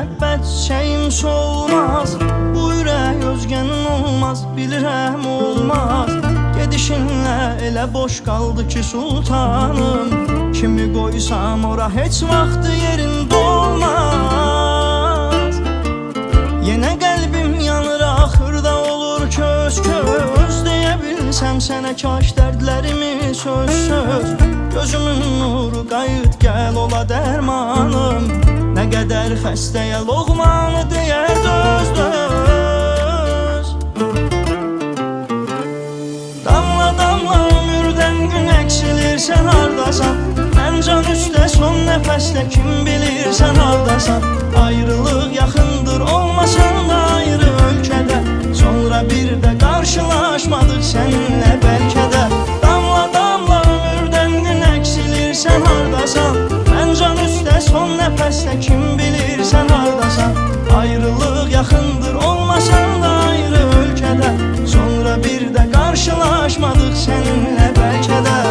məhəbbət şeyim solmaz. Bu ürək özgənin olmaz, bilirəm olmaz. Gedişinlə elə boş qaldı ki sultanım, kimi qoysam ora heç vaxtı yerində olmaz. Yenə qəlbim yanır, axırda olur köz köz. Deyə bilsəm sənə kaş dərdlərimi söz söz. Gözümün nuru qayıt gəl ola dərmanım. Nə qədər xəstəyə loğmanı deyər döz döz. Damla damla ömürdən gün əksilir, sən hardasan? Mən can üstə son nəfəsdə kim bilir sən hardasan? Ayrılıq yaxındır, olmasan da ayrı ölkədə. Sonra bir də qarşılaşmadıq səninlə bəlkə də. Damla damla ömürdən gün əksilir, sən hardasan? Mən can üstə son nəfəsdə kim bilir sən hardasan? Ayrılıq yaxındır, olmasan da ayrı ölkədə. Sonra bir də qarşılaşmadıq səninlə bəlkə də.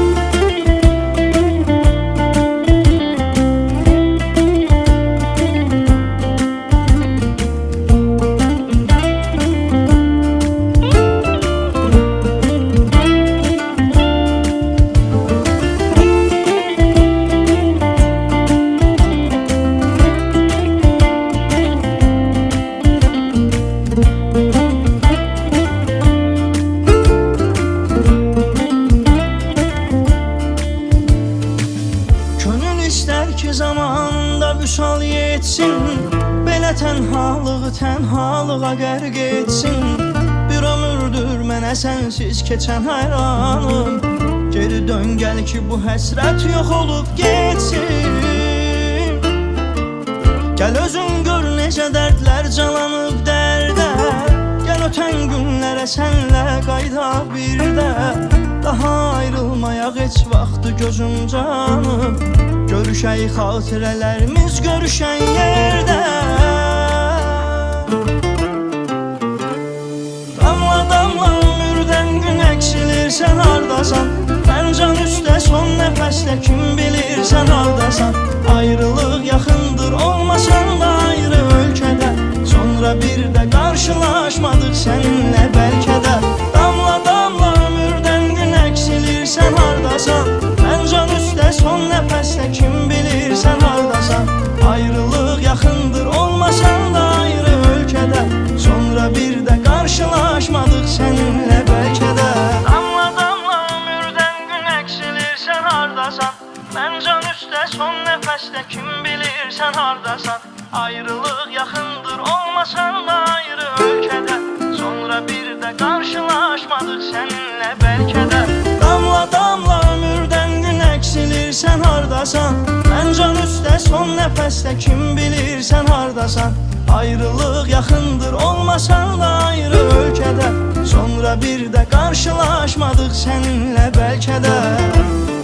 Zamanında vüsal yetsin, belə tənhalığı tənhalığa qərq etsin. Bir ömürdür mənə sənsiz keçən hayranım. Geri dön gəl ki bu həsrət yox olub getsin. Gəl özün gör necə dərdlər calanıb dərdə. Gəl ötən günlərə sənlə qayda bir də. Daha ayrılmayaq heç vaxtı gözüm canım. Görüşək xatirələrimiz görüşən yerdə. Damla damla ömürdən gün əksilir, sən hardasan? Mən can üstə son nəfəsdə kim bilir sən hardasan? Ayrılıq yaxındır, olmasan da ayrı ölkədə. Sonra bir də qarşılaşmadıq səninlə bəlkə də. Damla damla ömürdən gün əksilir, sən hardasan? Mən can üstə son nəfəsdə kim bilir sən hardasan? Ayrılıq yaxındır, olmasan da ayrı ölkədə. Sonra bir də qarşılaşmadıq səninlə bəlkə də. Damla damla ömürdən gün əksilir, sən hardasan? Mən can üstə son nəfəsdə kim bilir sən hardasan? Ayrılıq yaxındır, olmasan da ayrı ölkədə. Sonra bir də qarşılaşmadıq səninlə bəlkə də. Damla damla ömürdən gün əksilir, sən hardasan? Mən can üstə son nəfəsdə kim bilir sən hardasan? Ayrılıq yaxındır, olmasan da ayrı ölkədə. Sonra bir də qarşılaşmadıq səninlə bəlkə də.